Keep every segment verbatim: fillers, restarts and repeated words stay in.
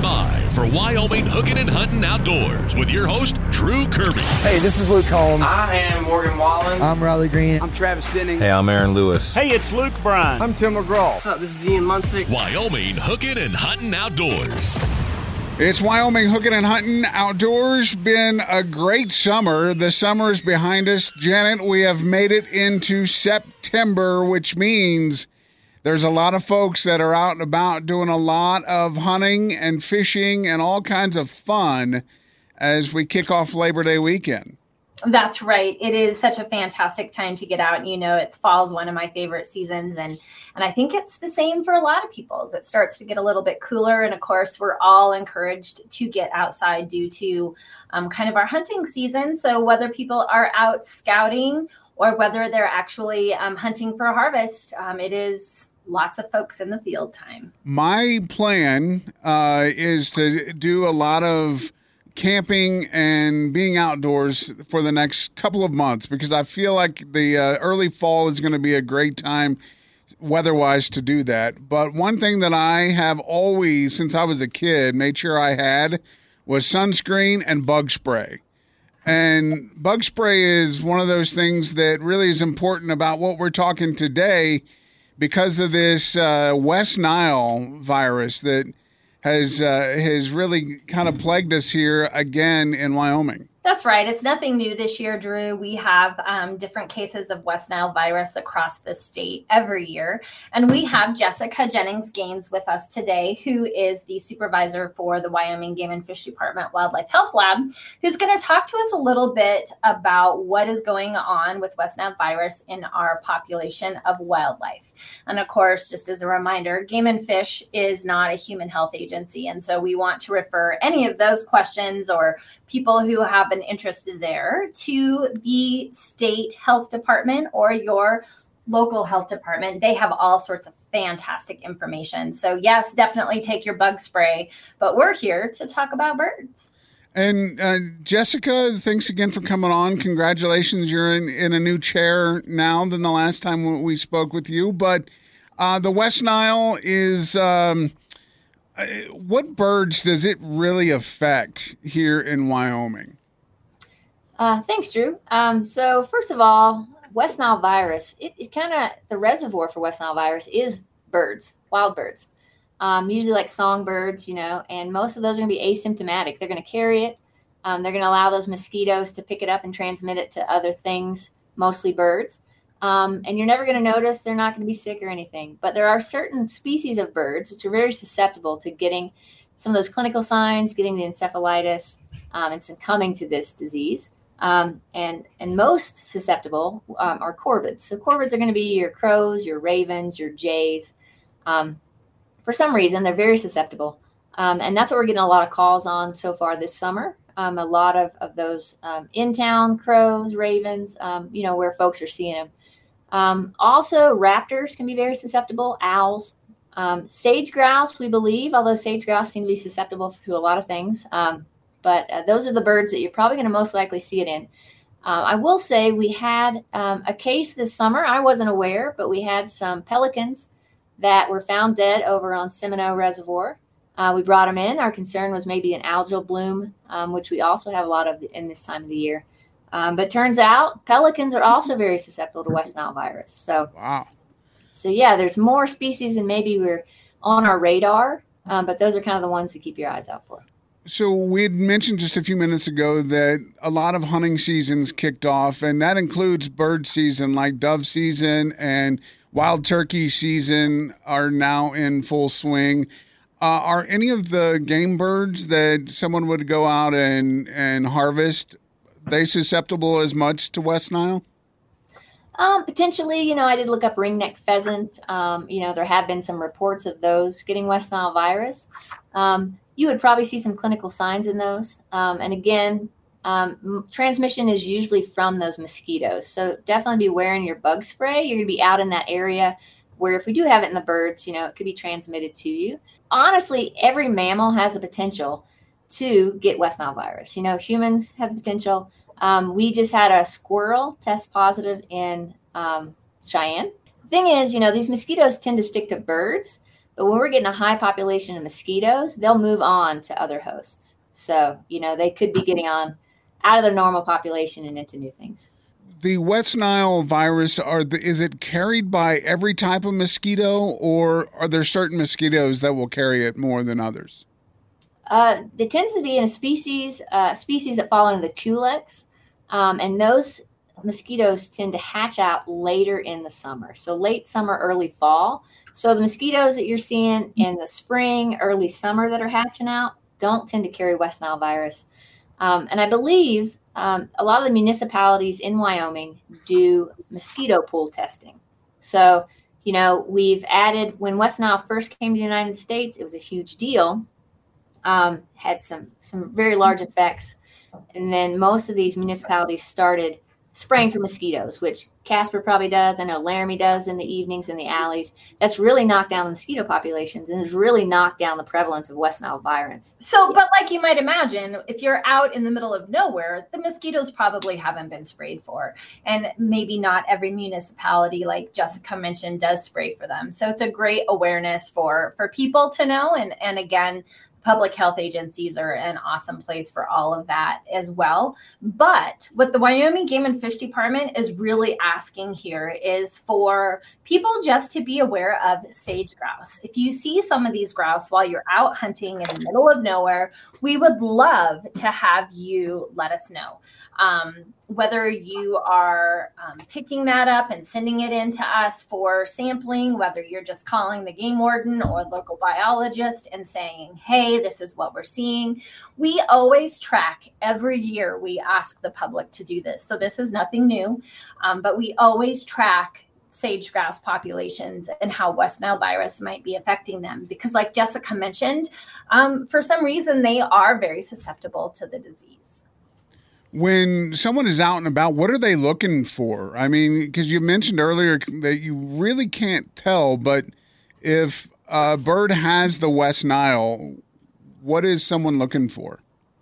by for Wyoming Hooking and Hunting Outdoors with your host, Drew Kirby. Hey, this is Luke Combs. I am Morgan Wallen. I'm Riley Green. I'm Travis Denning. Hey, I'm Aaron Lewis. Hey, it's Luke Bryan. I'm Tim McGraw. What's up? This is Ian Munsick. Wyoming Hooking and Hunting Outdoors. It's Wyoming Hooking and Hunting Outdoors. Been a great summer. The summer is behind us. Janet, we have made it into September, which means there's a lot of folks that are out and about doing a lot of hunting and fishing and all kinds of fun as we kick off Labor Day weekend. That's right. It is such a fantastic time to get out. And, you know, it's fall's one of my favorite seasons. And and I think it's the same for a lot of people as it starts to get a little bit cooler. And of course, we're all encouraged to get outside due to um, kind of our hunting season. So whether people are out scouting or whether they're actually um, hunting for a harvest, um, it is lots of folks in the field time. My plan uh, is to do a lot of camping and being outdoors for the next couple of months because I feel like the uh, early fall is going to be a great time weather-wise to do that. But one thing that I have always, since I was a kid, made sure I had was sunscreen and bug spray. And bug spray is one of those things that really is important about what we're talking today because of this uh, West Nile virus that has uh, has really kind of plagued us here again in Wyoming. That's right. It's nothing new this year, Drew. We have um, different cases of West Nile virus across the state every year. And we have Jessica Jennings Gaines with us today, who is the supervisor for the Wyoming Game and Fish Department Wildlife Health Lab, who's going to talk to us a little bit about what is going on with West Nile virus in our population of wildlife. And of course, just as a reminder, Game and Fish is not a human health agency. And so we want to refer any of those questions or people who have been interested there to the state health department or your local health department. They have all sorts of fantastic information. So yes, definitely take your bug spray, but we're here to talk about birds. And uh, Jessica, thanks again for coming on. Congratulations. You're in, in a new chair now than the last time we spoke with you. But uh, the West Nile is... Um, what birds does it really affect here in Wyoming? Uh, thanks, Drew. Um, so first of all, West Nile virus, it, it kind of, the reservoir for West Nile virus is birds, wild birds, um, usually like songbirds, you know, and most of those are going to be asymptomatic. They're going to carry it. Um, they're going to allow those mosquitoes to pick it up and transmit it to other things, mostly birds. Um, and you're never going to notice they're not going to be sick or anything. But there are certain species of birds which are very susceptible to getting some of those clinical signs, getting the encephalitis, um, and succumbing to this disease. Um, and, and most susceptible um, are corvids. So corvids are going to be your crows, your ravens, your jays. Um, for some reason, they're very susceptible. Um, and that's what we're getting a lot of calls on so far this summer. Um, a lot of, of those um, in-town crows, ravens, um, you know, where folks are seeing them. Um, also, raptors can be very susceptible, owls, um, sage grouse, we believe, although sage grouse seem to be susceptible to a lot of things. Um, but uh, those are the birds that you're probably going to most likely see it in. Uh, I will say we had um, a case this summer. I wasn't aware, but we had some pelicans that were found dead over on Seminole Reservoir. Uh, we brought them in. Our concern was maybe an algal bloom, um, which we also have a lot of in this time of the year. Um, but turns out pelicans are also very susceptible to West Nile virus. So, wow. So yeah, there's more species than maybe we're on our radar, um, but those are kind of the ones to keep your eyes out for. So we had mentioned just a few minutes ago that a lot of hunting seasons kicked off, and that includes bird season like dove season and wild turkey season are now in full swing. Uh, are any of the game birds that someone would go out and, and harvest, they susceptible as much to West Nile? Um, potentially, you know, I did look up ringneck pheasants. Um, you know, there have been some reports of those getting West Nile virus. Um, you would probably see some clinical signs in those. Um, and again, um, m- transmission is usually from those mosquitoes. So definitely be wearing your bug spray. You're going to be out in that area where if we do have it in the birds, you know, it could be transmitted to you. Honestly, every mammal has the potential to get West Nile virus. You know, humans have the potential. Um, we just had a squirrel test positive in um, Cheyenne. The thing is, you know, these mosquitoes tend to stick to birds, But when we're getting a high population of mosquitoes, they'll move on to other hosts. So, you know, they could be getting on out of the normal population and into new things. The West Nile virus, are the, is it carried by every type of mosquito, or are there certain mosquitoes that will carry it more than others? Uh, it tends to be in a species, uh, species that fall under the Culex, um, and those mosquitoes tend to hatch out later in the summer. So late summer, early fall. So the mosquitoes that you're seeing in the spring, early summer that are hatching out don't tend to carry West Nile virus. Um, and I believe um, a lot of the municipalities in Wyoming do mosquito pool testing. So, you know, we've added, when West Nile first came to the United States, it was a huge deal, um, had some, some very large effects. And then most of these municipalities started spraying for mosquitoes, which Casper probably does. I know Laramie does in the evenings in the alleys. That's really knocked down the mosquito populations and has really knocked down the prevalence of West Nile virus. So, but like you might imagine, if you're out in the middle of nowhere, the mosquitoes probably haven't been sprayed for. And maybe not every municipality, like Jessica mentioned, does spray for them. So it's a great awareness for, for people to know. And, and again, public health agencies are an awesome place for all of that as well. But what the Wyoming Game and Fish Department is really asking here is for people just to be aware of sage grouse. If you see some of these grouse while you're out hunting in the middle of nowhere, we would love to have you let us know. Um, whether you are um, picking that up and sending it in to us for sampling, whether you're just calling the game warden or local biologist and saying, hey, this is what we're seeing. We always track every year. We ask the public to do this. So this is nothing new, um, but we always track sage grouse populations and how West Nile virus might be affecting them. Because like Jessica mentioned, um, for some reason, they are very susceptible to the disease. When someone is out and about, what are they looking for? I mean, because you mentioned earlier that you really can't tell, but if a bird has the West Nile, what is someone looking for?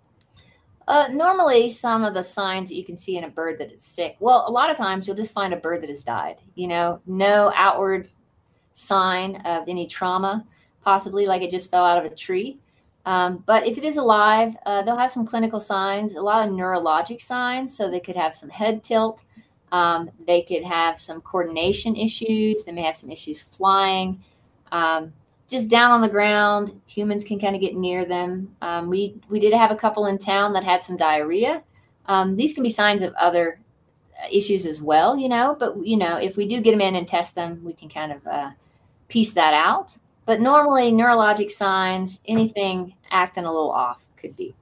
Uh, normally, some of the signs that you can see in a bird that it's sick, well, a lot of times you'll just find a bird that has died. You know, no outward sign of any trauma, possibly like it just fell out of a tree. Um, but if it is alive, uh, they'll have some clinical signs, a lot of neurologic signs. So they could have some head tilt. Um, they could have some coordination issues. They may have some issues flying. Um, just down on the ground, humans can kind of get near them. Um, we, we did have a couple in town that had some diarrhea. Um, these can be signs of other issues as well, you know, but, you know, if we do get them in and test them, we can kind of uh, piece that out. But normally neurologic signs, anything acting a little off could be.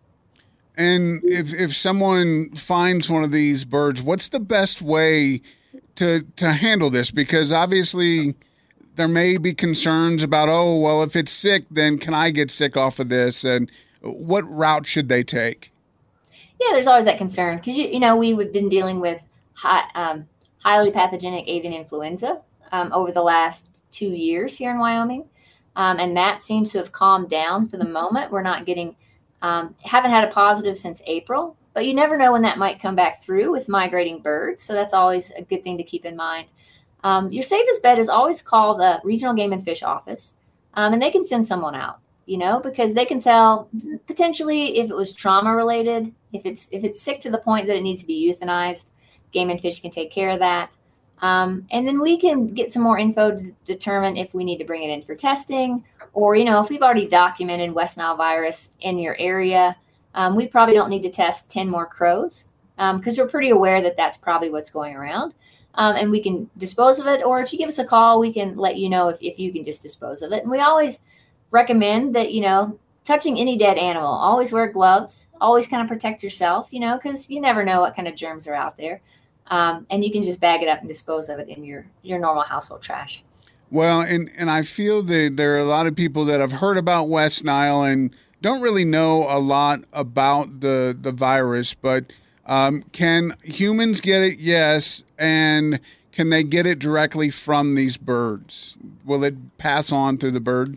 And if if someone finds one of these birds, what's the best way to to handle this? Because obviously there may be concerns about, oh, well, if it's sick, then can I get sick off of this? And what route should they take? Yeah, there's always that concern because, you, you know, we've been dealing with high, um, highly pathogenic avian influenza um, over the last two years here in Wyoming. Um, and that seems to have calmed down for the moment. We're not getting, um, haven't had a positive since April, but you never know when that might come back through with migrating birds. So that's always a good thing to keep in mind. Um, your safest bet is always call the Regional Game and Fish Office, um, and they can send someone out, you know, because they can tell potentially if it was trauma related, if it's, if it's sick to the point that it needs to be euthanized, Game and Fish can take care of that. Um, and then we can get some more info to determine if we need to bring it in for testing or, you know, if we've already documented West Nile virus in your area, um, we probably don't need to test ten more crows because um, we're pretty aware that that's probably what's going around. Um, and we can dispose of it. Or if you give us a call, we can let you know if, if you can just dispose of it. And we always recommend that, you know, touching any dead animal, always wear gloves, always kind of protect yourself, you know, because you never know what kind of germs are out there. Um, and you can just bag it up and dispose of it in your, your normal household trash. Well, and, and I feel that there are a lot of people that have heard about West Nile and don't really know a lot about the, the virus, but um, can humans get it? Yes. And can they get it directly from these birds? Will it pass on to the bird?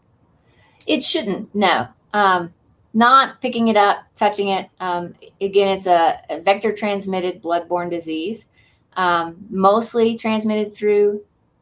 It shouldn't, no. Um, Not picking it up, touching it. Um, again, it's a, a vector-transmitted bloodborne disease, um, mostly transmitted through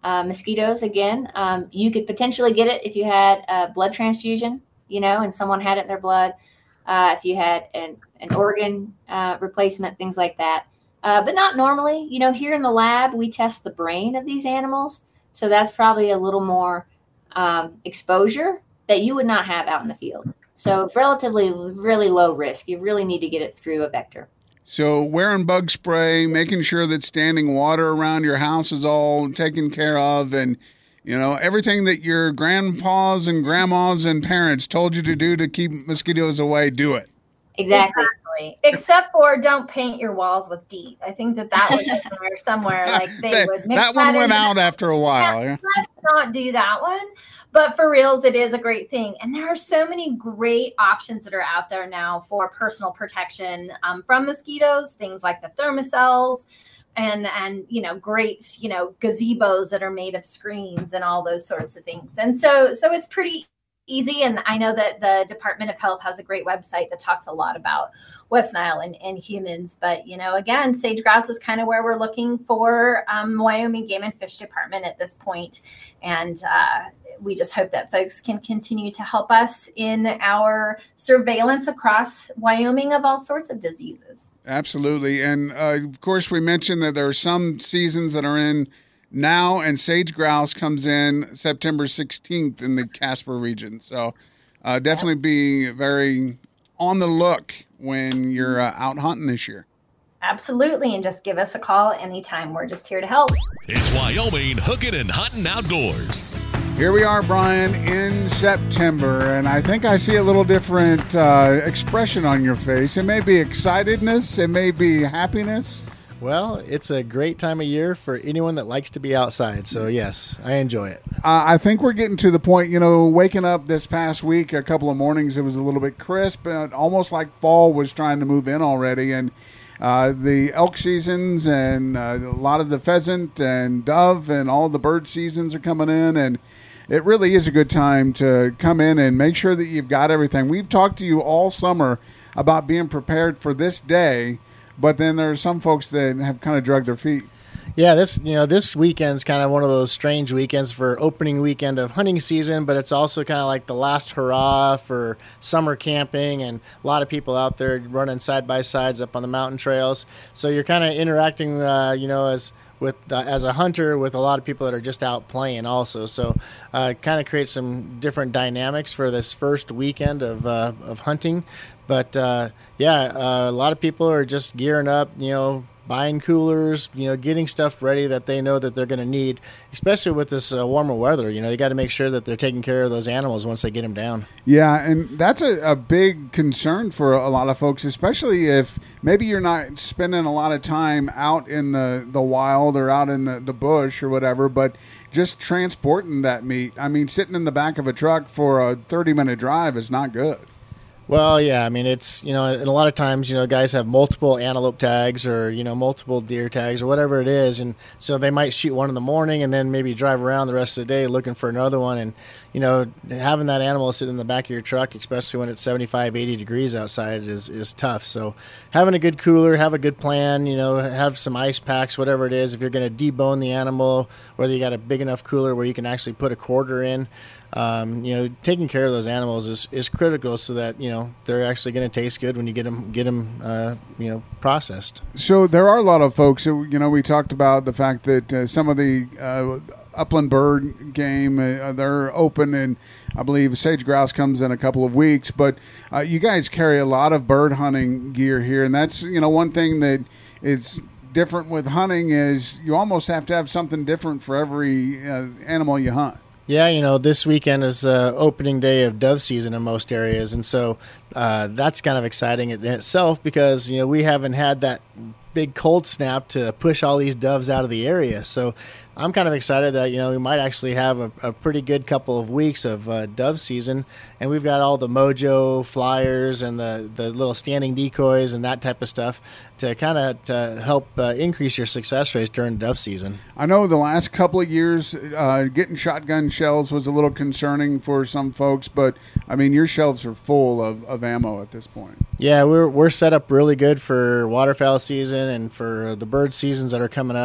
Uh, mosquitoes, again, um, you could potentially get it if you had a blood transfusion, you know, and someone had it in their blood. Uh, if you had an, an organ uh, replacement, things like that. Uh, but not normally. You know, here in the lab, we test the brain of these animals. So that's probably a little more um, exposure that you would not have out in the field. So relatively, really low risk. You really need to get it through a vector. So wearing bug spray, making sure that standing water around your house is all taken care of, and, you know, everything that your grandpas and grandmas and parents told you to do to keep mosquitoes away, do it. Exactly. Exactly. Except for don't paint your walls with DEET. I think that that was somewhere, somewhere like they that, would mix that one that went into out that. after a while. Yeah, Yeah. let's not do that one. But for reals, it is a great thing. And there are so many great options that are out there now for personal protection um, from mosquitoes, things like the Thermacells and, and, you know, great, you know, gazebos that are made of screens and all those sorts of things. And so, so it's pretty easy. And I know that the Department of Health has a great website that talks a lot about West Nile and, and humans. But, you know, again, sage grouse is kind of where we're looking for um, Wyoming Game and Fish Department at this point. And uh, we just hope that folks can continue to help us in our surveillance across Wyoming of all sorts of diseases. Absolutely. And, uh, of course, we mentioned that there are some seasons that are in now, and sage grouse comes in September sixteenth in the Casper region. So uh, definitely be very on the look when you're uh, out hunting this year. Absolutely. And just give us a call anytime. We're just here to help. It's Wyoming Hooking and Hunting Outdoors. Here we are, Brian, in September, and I think I see a little different uh, expression on your face. It may be excitedness. It may be happiness. Well, it's a great time of year for anyone that likes to be outside. So, yes, I enjoy it. Uh, I think we're getting to the point, you know, waking up this past week, a couple of mornings, it was a little bit crisp, and almost like fall was trying to move in already. And uh, the elk seasons and uh, a lot of the pheasant and dove and all the bird seasons are coming in. And it really is a good time to come in and make sure that you've got everything. We've talked to you all summer about being prepared for this day. But then there are some folks that have kind of dragged their feet. Yeah, this you know this weekend's kind of one of those strange weekends for opening weekend of hunting season, but it's also kind of like the last hurrah for summer camping, and a lot of people out there running side by sides up on the mountain trails. So you're kind of interacting, uh, you know, as with uh, as a hunter with a lot of people that are just out playing also. So uh, kind of creates some different dynamics for this first weekend of uh, of hunting. But, uh, yeah, uh, a lot of people are just gearing up, you know, buying coolers, you know, getting stuff ready that they know that they're going to need, especially with this uh, warmer weather. You know, you got to make sure that they're taking care of those animals once they get them down. Yeah, and that's a, a big concern for a lot of folks, especially if maybe you're not spending a lot of time out in the, the wild or out in the, the bush or whatever, but just transporting that meat. I mean, sitting in the back of a truck for a thirty-minute drive is not good. Well, yeah, I mean, it's, you know, and a lot of times, you know, guys have multiple antelope tags or, you know, multiple deer tags or whatever it is. And so they might shoot one in the morning and then maybe drive around the rest of the day looking for another one. And, you know, having that animal sit in the back of your truck, especially when it's seventy-five, eighty degrees outside, is, is tough. So having a good cooler, have a good plan, you know, have some ice packs, whatever it is. If you're going to debone the animal, whether you got a big enough cooler where you can actually put a quarter in, Um, you know, taking care of those animals is, is critical so that, you know, they're actually going to taste good when you get them, get them uh, you know, processed. So there are a lot of folks, who, you know, we talked about the fact that uh, some of the uh, upland bird game, uh, they're open, and I believe sage grouse comes in a couple of weeks. But uh, you guys carry a lot of bird hunting gear here, and that's, you know, one thing that is different with hunting is you almost have to have something different for every uh, animal you hunt. Yeah, you know, this weekend is uh, opening day of dove season in most areas, and so uh, that's kind of exciting in itself because, you know, we haven't had that big cold snap to push all these doves out of the area. So I'm kind of excited that, you know, we might actually have a, a pretty good couple of weeks of uh, dove season, and we've got all the mojo flyers and the, the little standing decoys and that type of stuff to kind of to help uh, increase your success rates during dove season. I know the last couple of years uh, getting shotgun shells was a little concerning for some folks, but I mean, your shelves are full of, of ammo at this point. Yeah, we're we're set up really good for waterfowl season and for the bird seasons that are coming up.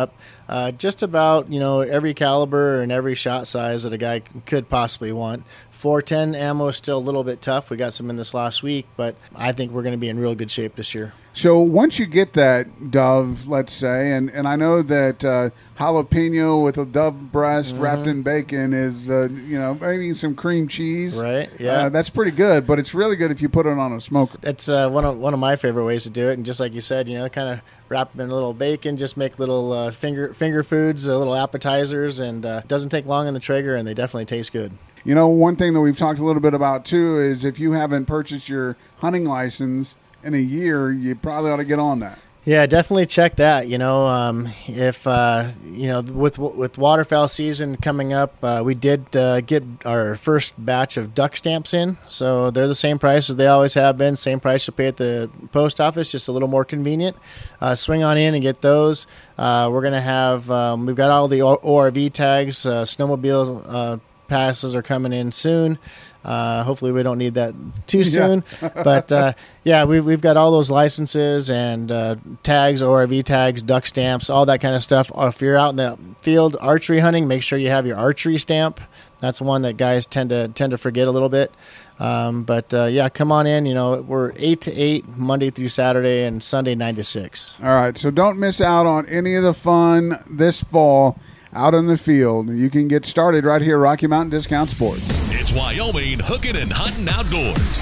uh, just about, you know, every caliber and every shot size that a guy could possibly want. four ten ammo is still a little bit tough. We got some in this last week, but I think we're going to be in real good shape this year. So once you get that dove, let's say, and, and I know that uh, jalapeno with a dove breast mm-hmm. wrapped in bacon is, uh, you know, maybe some cream cheese. Right, yeah. Uh, that's pretty good, but it's really good if you put it on a smoker. It's uh, one of one of my favorite ways to do it, and just like you said, you know, kind of wrap them in a little bacon, just make little uh, finger finger foods, uh, little appetizers, and uh, doesn't take long on the trigger, and they definitely taste good. You know, one thing that we've talked a little bit about, too, is if you haven't purchased your hunting license in a year, you probably ought to get on that. Yeah, definitely check that. You know, um, if uh, you know, with with waterfowl season coming up, uh, we did uh, get our first batch of duck stamps in. So they're the same price as they always have been. Same price you pay at the post office, just a little more convenient. Uh, swing on in and get those. Uh, we're gonna have um, we've got all the O R V tags, uh, snowmobile uh, passes are coming in soon. Uh, hopefully we don't need that too soon, yeah. but uh, yeah, we've we've got all those licenses and uh, tags, O R V tags, duck stamps, all that kind of stuff. If you're out in the field archery hunting, make sure you have your archery stamp. That's one that guys tend to tend to forget a little bit. Um, but uh, yeah, come on in. You know, we're eight to eight Monday through Saturday, and Sunday nine to six. All right, so don't miss out on any of the fun this fall out in the field. You can get started right here at Rocky Mountain Discount Sports. It's Wyoming hooking and hunting outdoors.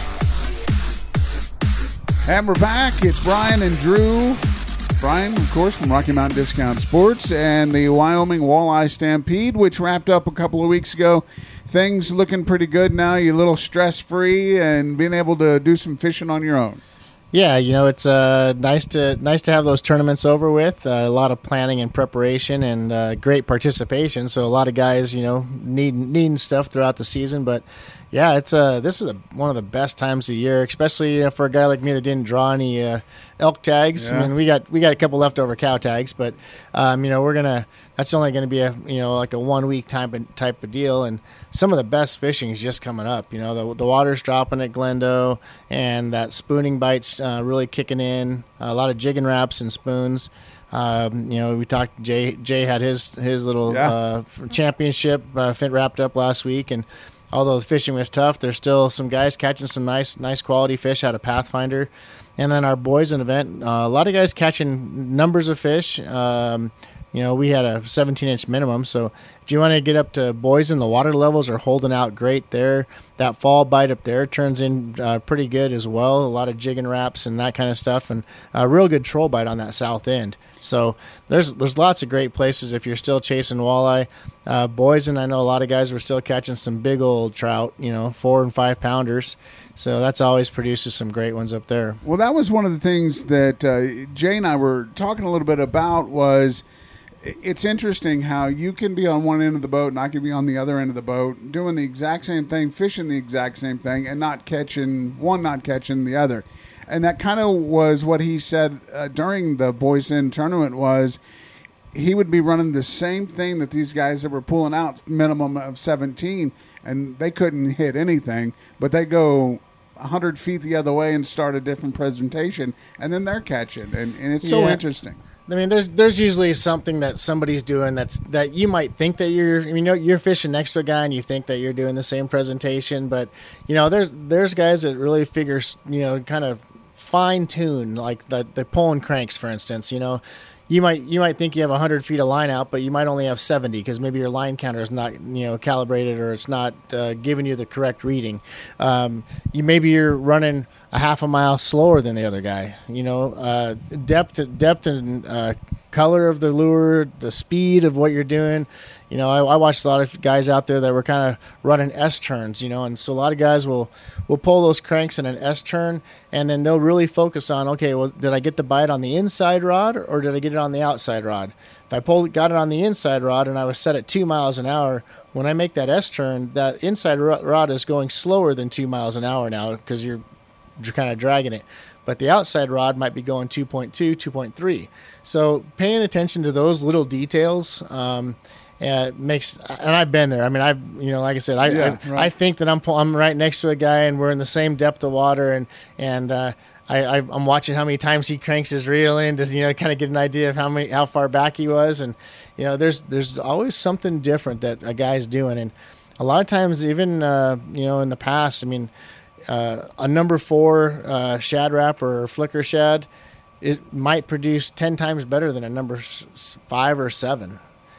And we're back. It's Brian and Drew. Brian, of course, from Rocky Mountain Discount Sports and the Wyoming Walleye Stampede, which wrapped up a couple of weeks ago. Things looking pretty good now. You're a little stress-free and being able to do some fishing on your own. Yeah, you know, it's uh, nice to nice to have those tournaments over with. Uh, a lot of planning and preparation and uh, great participation. So a lot of guys, you know, need needing stuff throughout the season. But yeah, it's uh, this is a, one of the best times of year, especially you know, for a guy like me that didn't draw any uh, elk tags. Yeah. I mean, we got we got a couple leftover cow tags, but um, you know, we're gonna. That's only going to be a you know like a one week type of, type of deal, and some of the best fishing is just coming up. You know the the water's dropping at Glendo, and that spooning bite's uh, really kicking in. A lot of jigging wraps and spoons. Um, you know we talked. Jay Jay had his his little yeah. uh, championship uh, fin wrapped up last week, and although the fishing was tough, there's still some guys catching some nice nice quality fish out of Pathfinder. And then our Boysen event, uh, a lot of guys catching numbers of fish. Um, You know, we had a seventeen inch minimum, so if you want to get up to Boysen, the water levels are holding out great there. That fall bite up there turns in uh, pretty good as well. A lot of jigging wraps and that kind of stuff, and a real good troll bite on that south end. So there's there's lots of great places if you're still chasing walleye. Uh, Boysen, I know a lot of guys were still catching some big old trout, you know, four and five pounders. So that's always produces some great ones up there. Well, that was one of the things that uh, Jay and I were talking a little bit about was it's interesting how you can be on one end of the boat and I can be on the other end of the boat doing the exact same thing, fishing the exact same thing, and not catching one, not catching the other. And that kind of was what he said uh, during the Boysen tournament was he would be running the same thing that these guys that were pulling out minimum of seventeen, and they couldn't hit anything, but they go one hundred feet the other way and start a different presentation, and then they're catching. And, and it's so yeah. interesting. I mean, there's there's usually something that somebody's doing that's that you might think that you're, you know, you're fishing next to a guy and you think that you're doing the same presentation, but you know, there's there's guys that really figure, you know, kind of fine tune, like the the pulling cranks, for instance. You know, you might you might think you have one hundred feet of line out, but you might only have seventy because maybe your line counter is not you know calibrated or it's not uh, giving you the correct reading. Um, you maybe you're running a half a mile slower than the other guy. You know, uh, depth, depth, and uh, color of the lure, the speed of what you're doing. You know, I, I watched a lot of guys out there that were kind of running S turns. You know, and so a lot of guys will will pull those cranks in an S turn, and then they'll really focus on, okay, well, did I get the bite on the inside rod or did I get it on the outside rod? If I pulled, got it on the inside rod and I was set at two miles an hour. When I make that S turn, that inside rod is going slower than two miles an hour now because you're you're kind of dragging it, but the outside rod might be going two point two, two point three. So paying attention to those little details um, uh, makes, and I've been there. I mean, I've, you know, like I said, I yeah, I, right. I think that I'm I'm right next to a guy and we're in the same depth of water, and and uh, I, I I'm watching how many times he cranks his reel in to, you know, kind of get an idea of how many how far back he was, and you know, there's there's always something different that a guy's doing, and a lot of times, even uh, you know, in the past, I mean, uh, a number four uh, shad wrap or flicker shad, it might produce ten times better than a number five or seven.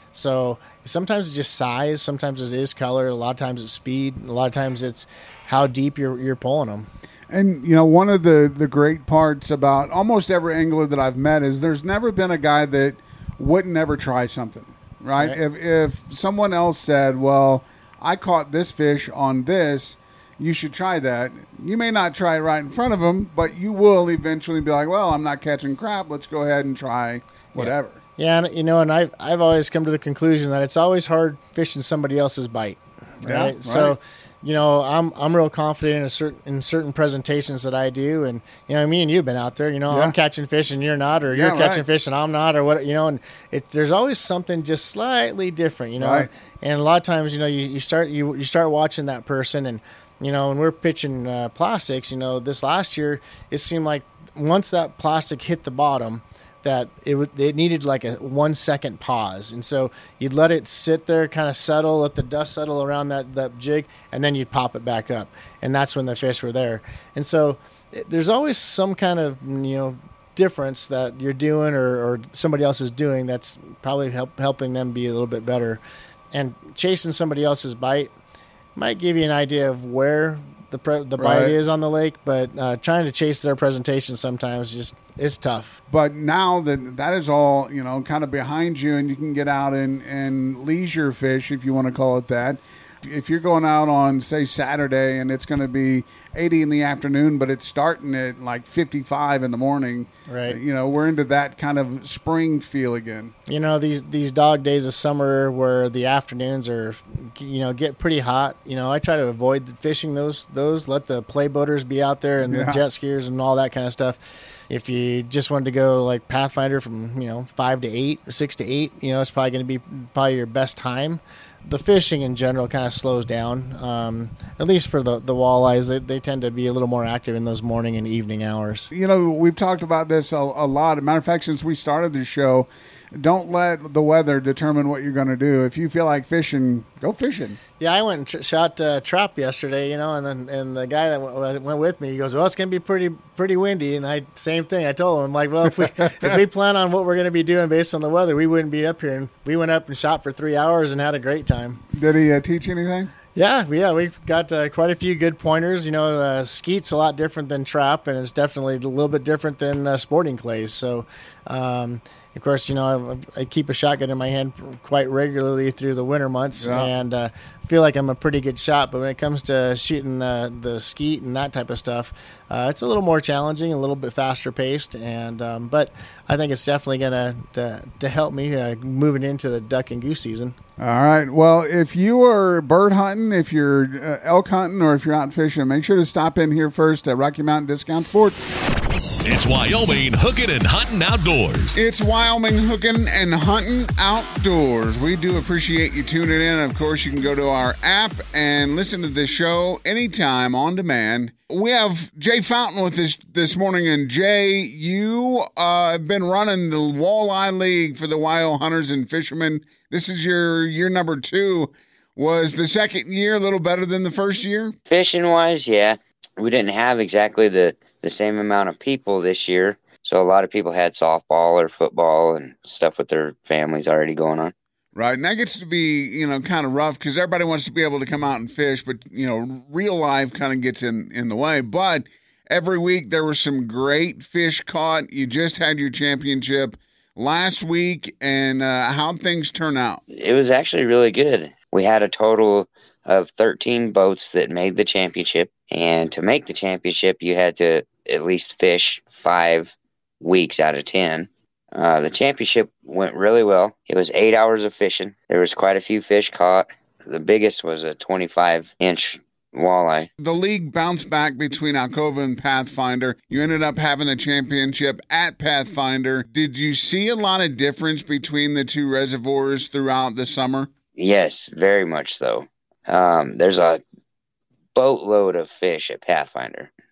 So sometimes it's just size, sometimes it is color, a lot of times it's speed, a lot of times it's how deep you're you're pulling them. And, you know, one of the, the great parts about almost every angler that I've met is there's never been a guy that wouldn't ever try something, right? right. If if someone else said, well, I caught this fish on this, you should try that. You may not try it right in front of them, but you will eventually be like, well, I'm not catching crap. Let's go ahead and try whatever. Yeah, yeah, and, you know, and I've, I've always come to the conclusion that it's always hard fishing somebody else's bite, right? Yeah, right. So, you know, I'm I'm real confident in a certain in certain presentations that I do, and you know, me and you've been out there. You know, yeah. I'm catching fish and you're not, or you're yeah, catching right. fish and I'm not, or what. You know, and it there's always something just slightly different. You know, right. and a lot of times, you know, you, you start you you start watching that person, and you know, when we're pitching uh, plastics, you know, this last year it seemed like once that plastic hit the bottom, that it would it needed like a one second pause, and so you'd let it sit there, kind of settle, let the dust settle around that, that jig, and then you'd pop it back up, and that's when the fish were there. And so it, there's always some kind of you know difference that you're doing or, or somebody else is doing that's probably help, helping them be a little bit better. And chasing somebody else's bite might give you an idea of where the pre- the bite right. is on the lake, but uh, trying to chase their presentation sometimes just is tough. But now that that is all, you know, kind of behind you, and you can get out and, and leisure fish, if you want to call it that. If you're going out on, say, Saturday, and it's going to be eighty in the afternoon, but it's starting at like fifty-five in the morning, right? You know, we're into that kind of spring feel again. You know, these these dog days of summer where the afternoons are, you know, get pretty hot. You know, I try to avoid fishing those. Those let the play boaters be out there and yeah. the jet skiers and all that kind of stuff. If you just wanted to go like Pathfinder from, you know, five to eight, six to eight, you know, it's probably going to be probably your best time. The fishing in general kind of slows down, um, at least for the, the walleyes. They, they tend to be a little more active in those morning and evening hours. You know, we've talked about this a, a lot. As a matter of fact, since we started the show, don't let the weather determine what you're going to do. If you feel like fishing, go fishing. Yeah, I went and tr- shot uh, trap yesterday, you know, and then and the guy that w- went with me, he goes, "Well, it's going to be pretty pretty windy." And I same thing. I told him, I'm like, "Well, if we if we plan on what we're going to be doing based on the weather, we wouldn't be up here." And we went up and shot for three hours and had a great time. Did he uh, teach anything? Yeah, yeah, we've got uh, quite a few good pointers. You know, uh, skeet's a lot different than trap, and it's definitely a little bit different than uh, sporting clays. So, um, of course, you know, I, I keep a shotgun in my hand quite regularly through the winter months, yeah. and uh, feel like I'm a pretty good shot. But when it comes to shooting uh, the skeet and that type of stuff, uh, it's a little more challenging, a little bit faster paced, and um, but I think it's definitely going to to help me uh, moving into the duck and goose season. All right. Well, if you are bird hunting, if you're uh, elk hunting, or if you're out fishing, make sure to stop in here first at Rocky Mountain Discount Sports. It's Wyoming Hooking and Hunting Outdoors. It's Wyoming Hooking and Hunting Outdoors. We do appreciate you tuning in. Of course, you can go to our app and listen to this show anytime on demand. We have Jay Fountain with us this morning. And Jay, you uh, have been running the Walleye League for the Wyo Hunters and Fishermen. This is your year number two. Was the second year a little better than the first year? Fishing-wise, yeah. We didn't have exactly the, the same amount of people this year. So a lot of people had softball or football and stuff with their families already going on. Right, and that gets to be, you know, kind of rough because everybody wants to be able to come out and fish, but, you know, real life kind of gets in, in the way. But every week there was some great fish caught. You just had your championship last week, and uh, how'd things turn out? It was actually really good. We had a total of thirteen boats that made the championship, and to make the championship, you had to at least fish five weeks out of ten. Uh, the championship went really well. It was eight hours of fishing. There was quite a few fish caught. The biggest was a twenty-five inch walleye. The league bounced back between Alcova and Pathfinder. You ended up having the championship at Pathfinder. Did you see a lot of difference between the two reservoirs throughout the summer? Yes, very much so. Um, there's a boatload of fish at Pathfinder.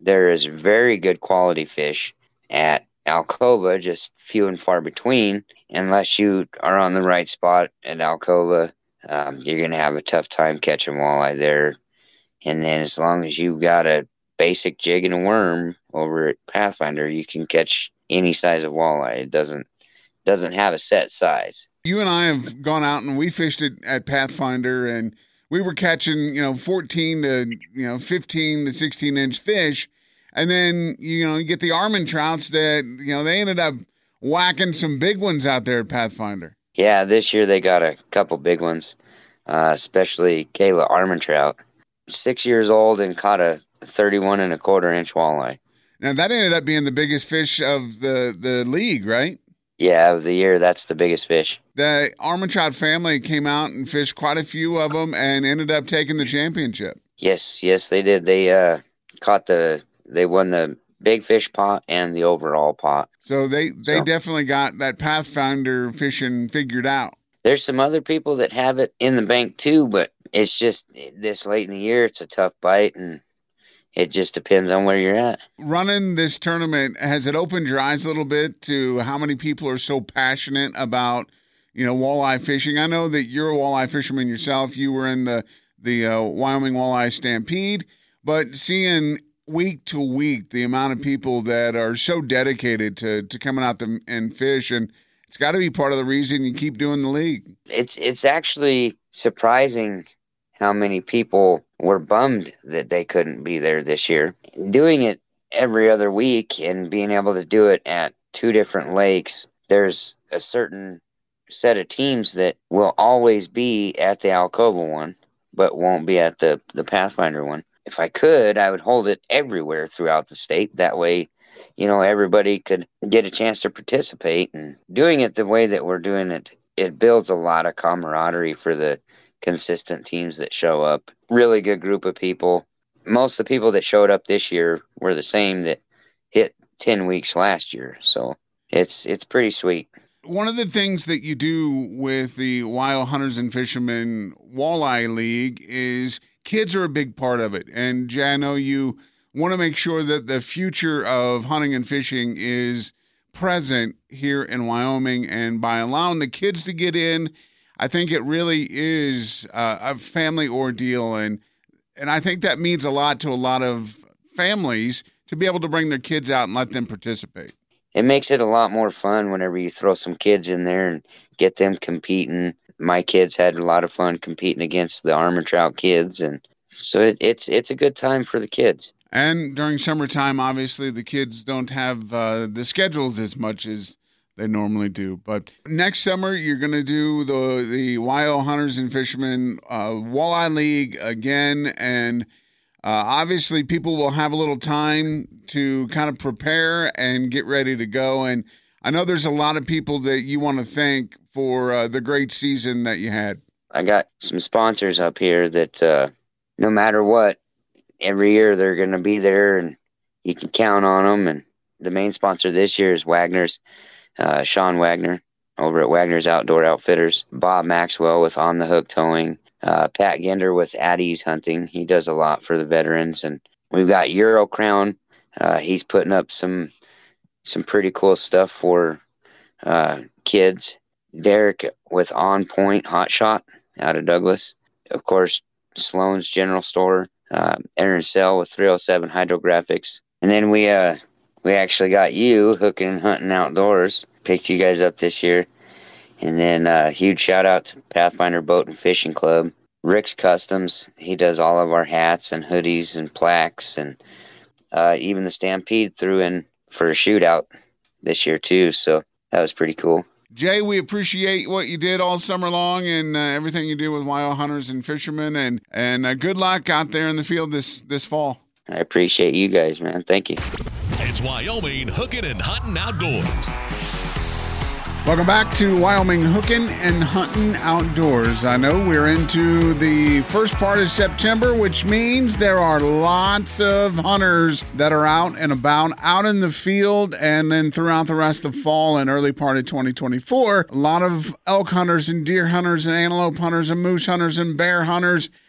there is very good quality fish at Alcoba, just few and far between. Unless you are on the right spot at Alcoba, um, you're going to have a tough time catching walleye there. And then as long as you've got a basic jig and a worm over at Pathfinder, you can catch any size of walleye. It doesn't doesn't have a set size. You and I have gone out and we fished it at Pathfinder, and we were catching, you know, fourteen to, you know, fifteen to sixteen inch fish. And then, you know, you get the Armand trouts that, you know, they ended up whacking some big ones out there at Pathfinder. Yeah, this year they got a couple big ones, uh, especially Kayla Armand trout. Six years old and caught a thirty-one and a quarter inch walleye. Now, that ended up being the biggest fish of the, the league, right? Yeah, of the year, that's the biggest fish. The Armand trout family came out and fished quite a few of them and ended up taking the championship. Yes, yes, they did. They uh, caught the, they won the big fish pot and the overall pot. So they, they So- definitely got that Pathfinder fishing figured out. There's some other people that have it in the bank too, but it's just this late in the year, it's a tough bite, and it just depends on where you're at. Running this tournament, has it opened your eyes a little bit to how many people are so passionate about, you know, walleye fishing? I know that you're a walleye fisherman yourself. You were in the, the uh, Wyoming Walleye Stampede, but seeing week to week the amount of people that are so dedicated to, to coming out to, and fish, and it's got to be part of the reason you keep doing the league. It's it's actually surprising how many people were bummed that they couldn't be there this year. Doing it every other week and being able to do it at two different lakes, there's a certain set of teams that will always be at the Alcoba one, but won't be at the, the Pathfinder one. If I could, I would hold it everywhere throughout the state. That way, you know, everybody could get a chance to participate. And doing it the way that we're doing it, it builds a lot of camaraderie for the consistent teams that show up. Really good group of people. Most of the people that showed up this year were the same that hit ten weeks last year. So it's it's pretty sweet. One of the things that you do with the Wild Hunters and Fishermen Walleye League is kids are a big part of it. And Jay, I know you want to make sure that the future of hunting and fishing is present here in Wyoming. And by allowing the kids to get in, I think it really is uh, a family ordeal. And, and I think that means a lot to a lot of families to be able to bring their kids out and let them participate. It makes it a lot more fun whenever you throw some kids in there and get them competing. My kids had a lot of fun competing against the Armand trout kids, and so it, it's it's a good time for the kids. And during summertime, obviously, the kids don't have uh, the schedules as much as they normally do. But next summer, you're going to do the the Wild Hunters and Fishermen uh, Walleye League again, and Uh, obviously, people will have a little time to kind of prepare and get ready to go. And I know there's a lot of people that you want to thank for uh, the great season that you had. I got some sponsors up here that uh, no matter what, every year they're going to be there and you can count on them. And the main sponsor this year is Wagner's, uh, Sean Wagner over at Wagner's Outdoor Outfitters, Bob Maxwell with On the Hook Towing, Uh, Pat Gender with Addie's Hunting. He does a lot for the veterans. And we've got Euro Crown. Uh, he's putting up some some pretty cool stuff for uh, kids. Derek with On Point Hot Shot out of Douglas. Of course, Sloan's General Store. Uh, Aaron Sell with three oh seven Hydrographics. And then we uh we actually got you, Hooking and Hunting Outdoors. Picked you guys up this year. And then a uh, huge shout out to Pathfinder Boat and Fishing Club. Rick's Customs, he does all of our hats and hoodies and plaques. And uh, even the Stampede threw in for a shootout this year too. So that was pretty cool. Jay, we appreciate what you did all summer long and uh, everything you do with Wild Hunters and Fishermen. And, and uh, good luck out there in the field this, this fall. I appreciate you guys, man. Thank you. It's Wyoming Hooking and Hunting Outdoors. Welcome back to Wyoming Hooking and Hunting Outdoors. I know we're into the first part of September, which means there are lots of hunters that are out and about, out in the field, and then throughout the rest of fall and early part of twenty twenty-four, a lot of elk hunters and deer hunters and antelope hunters and moose hunters and bear hunters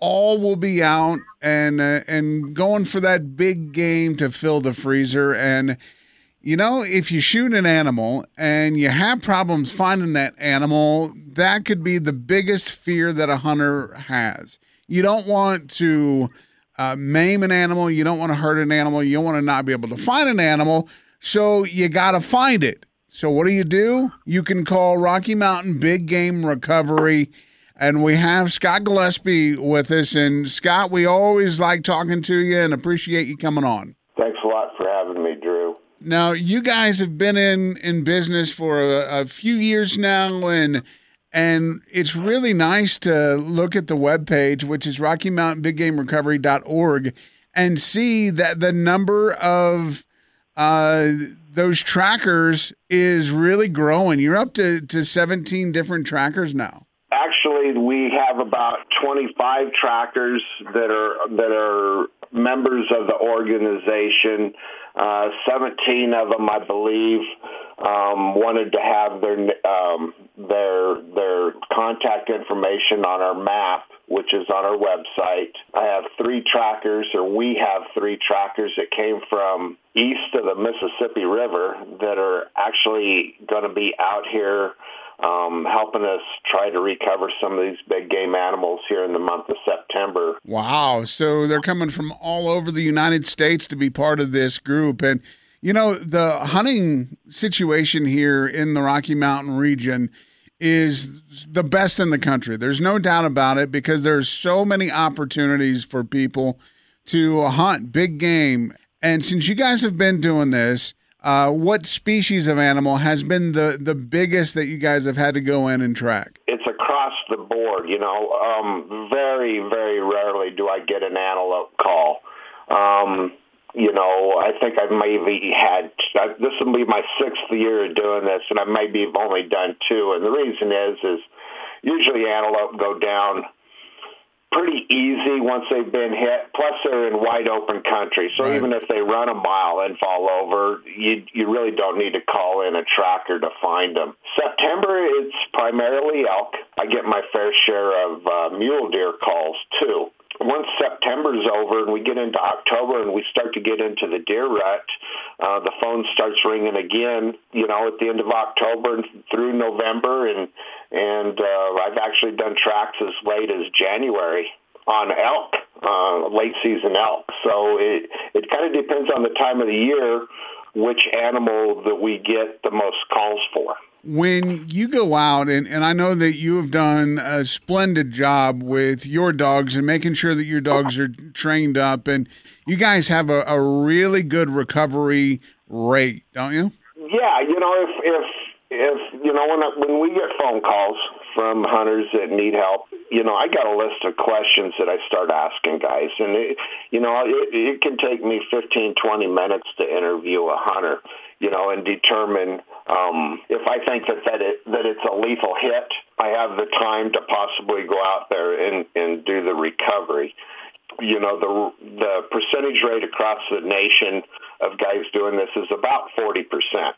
all will be out and uh, and going for that big game to fill the freezer. And you know, if you shoot an animal and you have problems finding that animal, that could be the biggest fear that a hunter has. You don't want to uh, maim an animal. You don't want to hurt an animal. You don't want to not be able to find an animal. So you got to find it. So what do you do? You can call Rocky Mountain Big Game Recovery. And we have Scott Gillespie with us. And Scott, we always like talking to you and appreciate you coming on. Thanks a lot for having me, Drew. Now, you guys have been in, in business for a, a few years now, and and it's really nice to look at the webpage, which is rocky mountain big game recovery dot org, and see that the number of uh, those trackers is really growing. You're up to, to seventeen different trackers now. Actually, we have about twenty-five trackers that are that are members of the organization. Uh, seventeen of them, I believe, um, wanted to have their um, their their contact information on our map, which is on our website. I have three trackers, or we have three trackers that came from east of the Mississippi River that are actually going to be out here Um, helping us try to recover some of these big game animals here in the month of September. Wow. So they're coming from all over the United States to be part of this group. And, you know, the hunting situation here in the Rocky Mountain region is the best in the country. There's no doubt about it, because there's so many opportunities for people to hunt big game. And since you guys have been doing this, Uh, what species of animal has been the, the biggest that you guys have had to go in and track? It's across the board, you know. Um, very, very rarely do I get an antelope call. Um, you know, I think I maybe had, this will be my sixth year of doing this, and I maybe have only done two. And the reason is, is usually antelope go down pretty easy once they've been hit. Plus, they're in wide open country, so right. Even if they run a mile and fall over, you you really don't need to call in a tracker to find them. September, it's primarily elk. I get my fair share of uh, mule deer calls too. Once September's over and we get into October and we start to get into the deer rut, uh, the phone starts ringing again, you know, at the end of October and through November. And, and uh, I've actually done tracks as late as January on elk, uh, late season elk. So it, it kind of depends on the time of the year which animal that we get the most calls for. When you go out, and, and I know that you have done a splendid job with your dogs and making sure that your dogs are trained up, and you guys have a, a really good recovery rate, don't you? Yeah, you know, if if if you know when I, when we get phone calls from hunters that need help, you know, I got a list of questions that I start asking guys, and it, you know, it, it can take me fifteen, twenty minutes to interview a hunter, you know, and determine um, if I think that that, it, that it's a lethal hit. I have the time to possibly go out there and, and do the recovery. You know, the the percentage rate across the nation of guys doing this is about forty percent.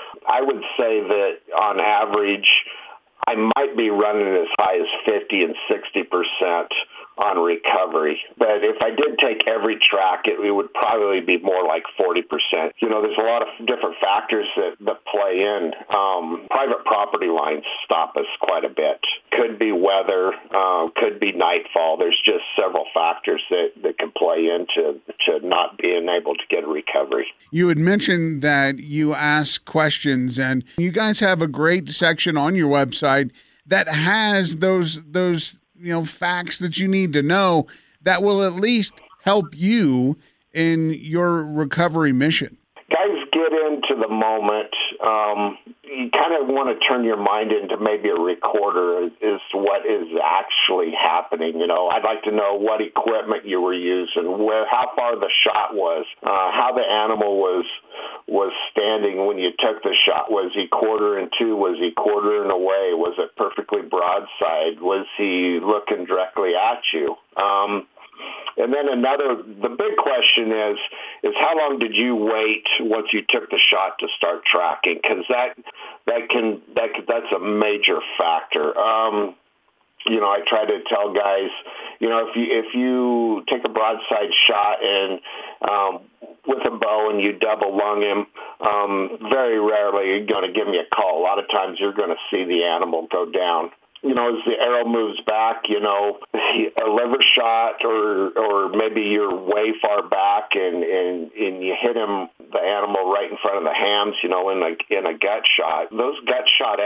I would say that on average, I might be running as high as fifty and sixty percent on recovery. But if I did take every track, it, it would probably be more like forty percent. You know, there's a lot of different factors that, that play in. Um, private property lines stop us quite a bit. Could be weather, uh, could be nightfall. There's just several factors that, that can play into to not being able to get a recovery. You had mentioned that you ask questions, and you guys have a great section on your website that has those those you know facts that you need to know that will at least help you in your recovery mission. Guys get into the moment. Um, you kind of want to turn your mind into maybe a recorder as, as to what is actually happening. You know, I'd like to know what equipment you were using, where, how far the shot was, uh, how the animal was was standing when you took the shot. Was he quartering to? Was he quartering away? Was it perfectly broadside? Was he looking directly at you? Um, And then another, the big question is, is how long did you wait once you took the shot to start tracking? Because that, that can, that that's a major factor. Um, you know, I try to tell guys, you know, if you if you take a broadside shot and um, with a bow and you double lung him, um, very rarely you're going to give me a call. A lot of times you're going to see the animal go down. You know, as the arrow moves back, you know, a liver shot or or maybe you're way far back and, and, and you hit him, the animal right in front of the hams, you know, in a, in a gut shot. Those gut shot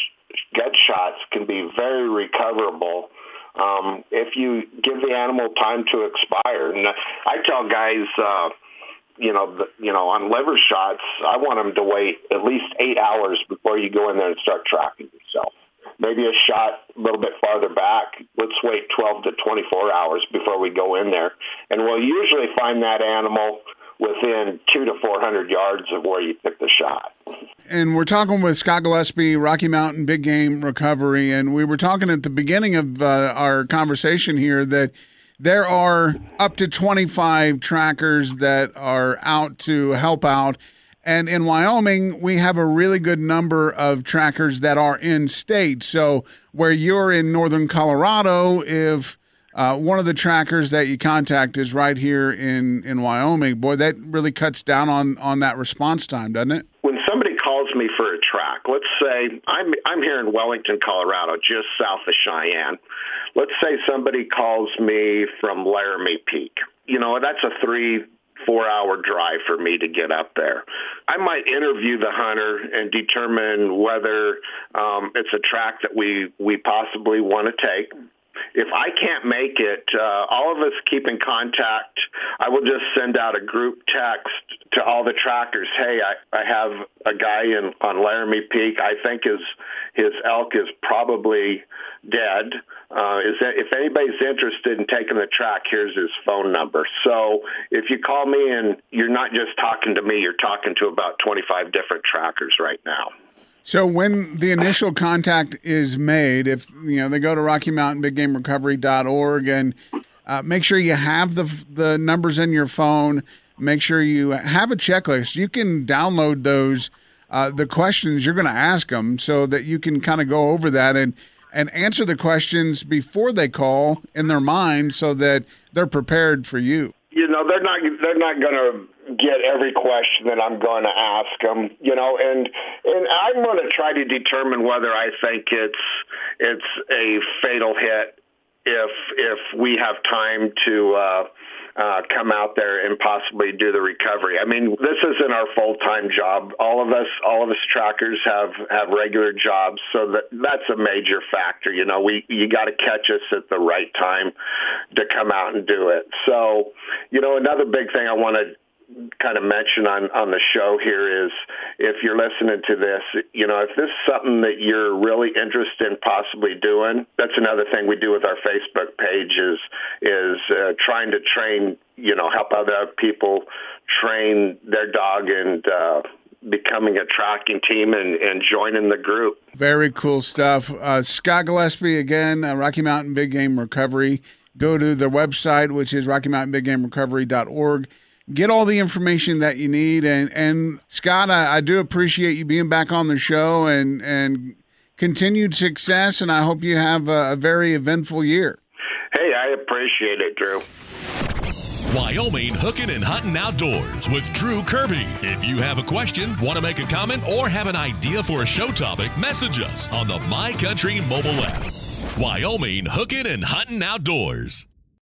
gut shots can be very recoverable um, if you give the animal time to expire. And I tell guys, uh, you know, the, you know, on liver shots, I want them to wait at least eight hours before you go in there and start tracking yourself. Maybe a shot a little bit farther back. Let's wait twelve to twenty-four hours before we go in there. And we'll usually find that animal within two to four hundred yards of where you took the shot. And we're talking with Scott Gillespie, Rocky Mountain Big Game Recovery. And we were talking at the beginning of uh, our conversation here that there are up to twenty-five trackers that are out to help out. And in Wyoming, we have a really good number of trackers that are in state. So where you're in northern Colorado, if uh, one of the trackers that you contact is right here in, in Wyoming, boy, that really cuts down on, on that response time, doesn't it? When somebody calls me for a track, let's say I'm I'm here in Wellington, Colorado, just south of Cheyenne. Let's say somebody calls me from Laramie Peak. You know, that's a three four-hour drive for me to get up there. I might interview the hunter and determine whether um, it's a track that we, we possibly want to take. If I can't make it, uh, all of us keep in contact. I will just send out a group text to all the trackers. Hey, I, I have a guy in on Laramie Peak. I think his his elk is probably dead. Uh, is that, if anybody's interested in taking the track, here's his phone number. So if you call me and you're not just talking to me, you're talking to about twenty-five different trackers right now. So when the initial contact is made, if you know they go to Rocky Mountain Big Game Recovery dot org and uh, make sure you have the the numbers in your phone. Make sure you have a checklist. You can download those uh, the questions you're going to ask them, so that you can kind of go over that and and answer the questions before they call in their mind, so that they're prepared for you. You know, they're not they're not going to get every question that I'm going to ask them, you know, and and I'm going to try to determine whether I think it's it's a fatal hit if if we have time to uh, uh, come out there and possibly do the recovery. I mean, this isn't our full-time job. All of us, all of us trackers have, have regular jobs, so that that's a major factor. You know, we you got to catch us at the right time to come out and do it. So, you know, another big thing I want to kind of mention on, on the show here is, if you're listening to this, you know, if this is something that you're really interested in possibly doing, that's another thing we do with our Facebook page is, is uh, trying to train, you know, help other people train their dog and uh, becoming a tracking team and, and joining the group. Very cool stuff. Uh, Scott Gillespie, again, uh, Rocky Mountain Big Game Recovery. Go to their website, which is Rocky Mountain Big Game Recovery dot org. Get all the information that you need. And, and Scott, I, I do appreciate you being back on the show, and, and continued success, and I hope you have a, a very eventful year. Hey, I appreciate it, Drew. Wyoming Hooking and Hunting Outdoors with Drew Kirby. If you have a question, want to make a comment, or have an idea for a show topic, message us on the My Country mobile app. Wyoming Hooking and Hunting Outdoors.